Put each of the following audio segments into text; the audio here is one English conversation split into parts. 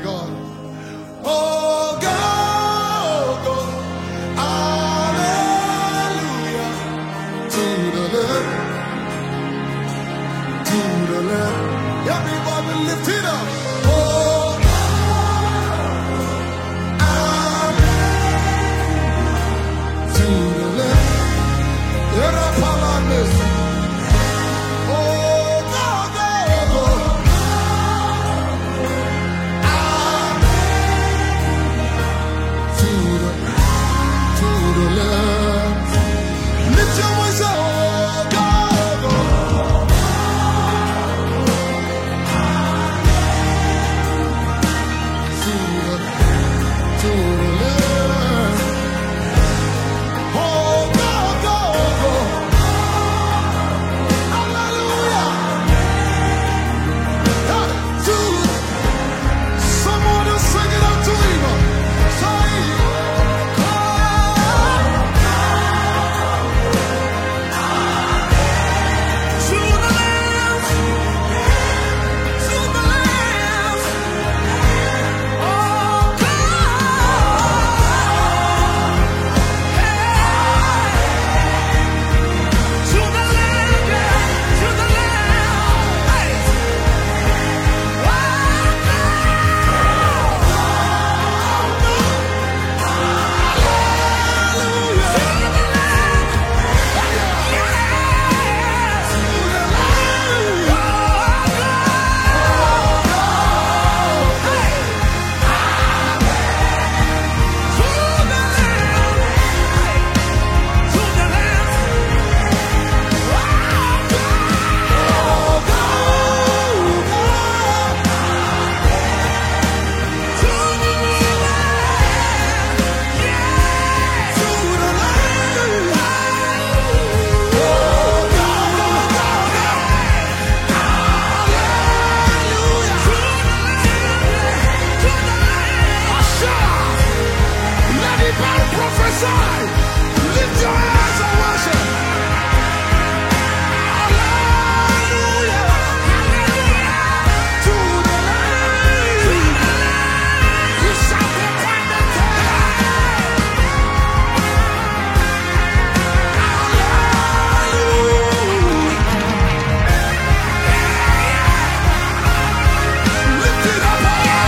God. Oh God, oh, hallelujah to the Lamb, to the Lamb. Everybody lift it up. Oh God, hallelujah to the Lamb. Lift your hands and worship. Hallelujah. To the Lamb. You shall be appointed. Hallelujah. Lift it up.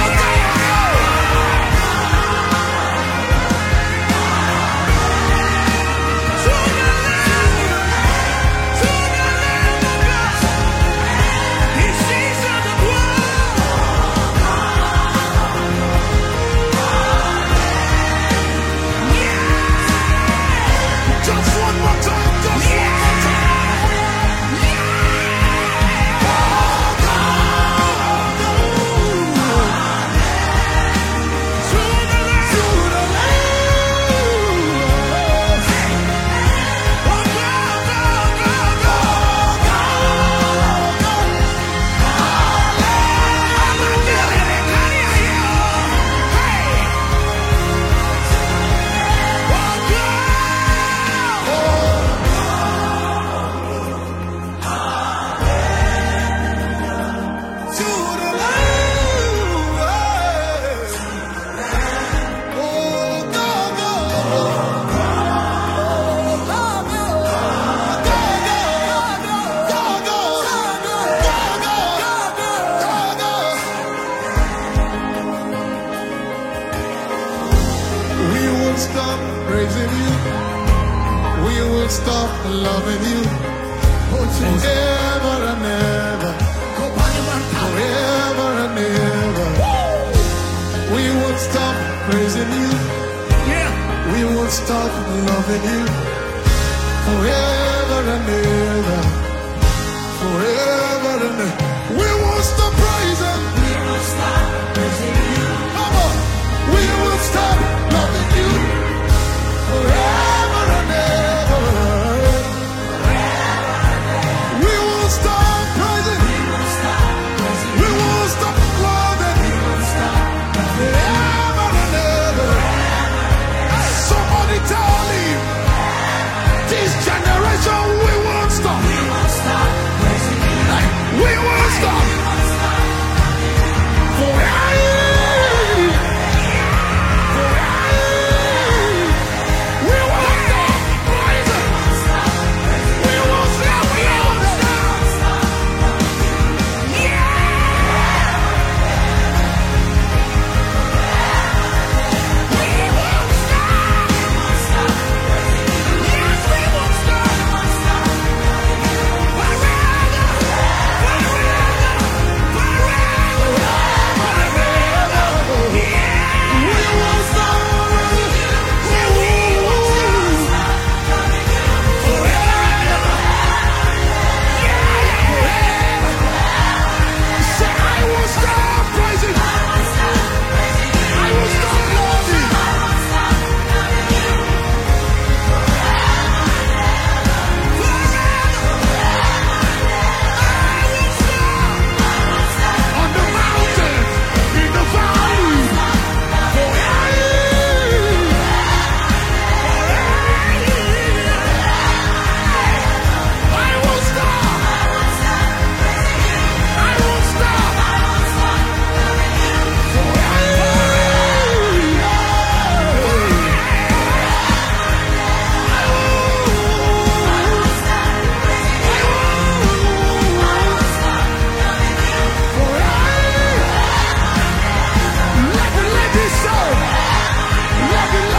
Stop praising you. We will stop loving you. Forever and ever. Forever and ever. We won't stop praising you. We won't stop loving you. Forever and ever. Forever and ever. We won't stop praising. We won't stop praising you. Come on. We won't stop loving you. Forever and ever. We won't stop praising. We won't stop praising. We won't stop loving. We won't stop forever and ever. Somebody tell me, this generation we won't stop. We won't stop praising. We won't stop. Forever.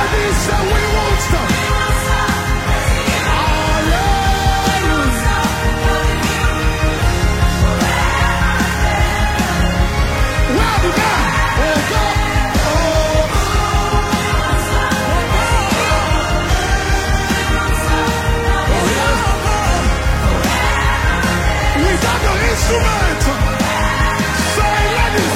Everybody say we won't stop. Instrument. Say, ladies.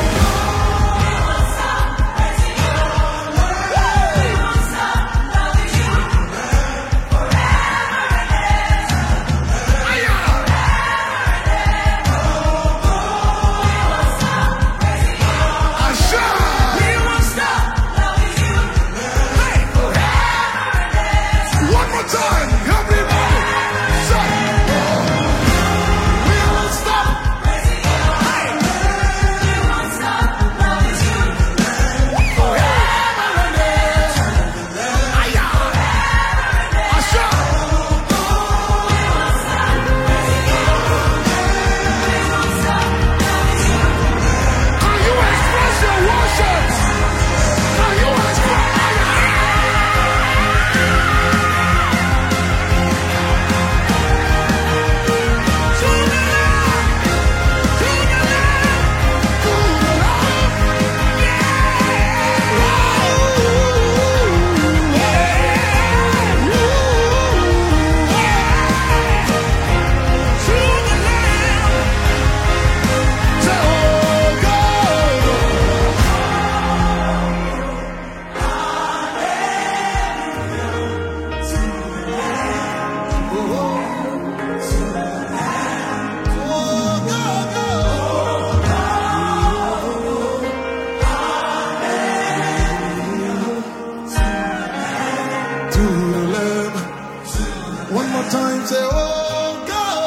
Time say, oh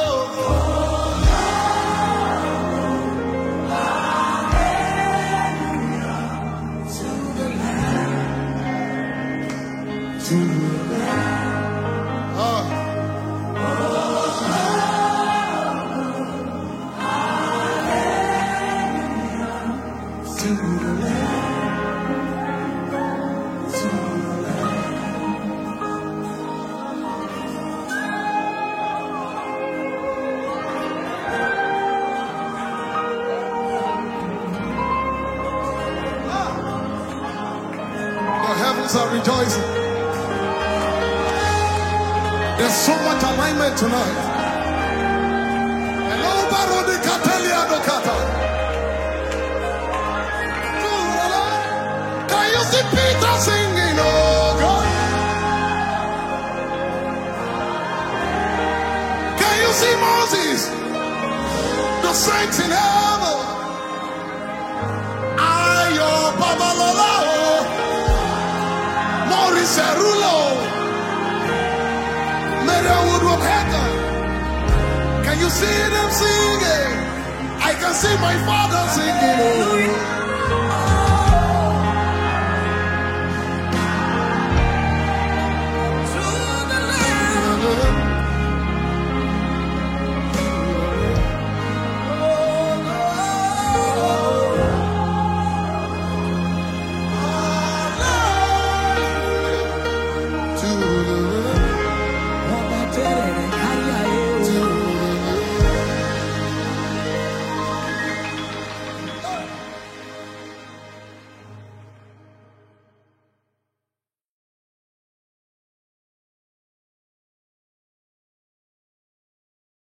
are rejoicing. There's so much alignment tonight. Hello, Barodi Catalia Docata. Can you see Peter singing? Oh God. Can you see Moses? The saints in heaven. Ayo Babalola. Cerulo, Maria Woodruff Hacker. Can you see them singing? I can see my father singing.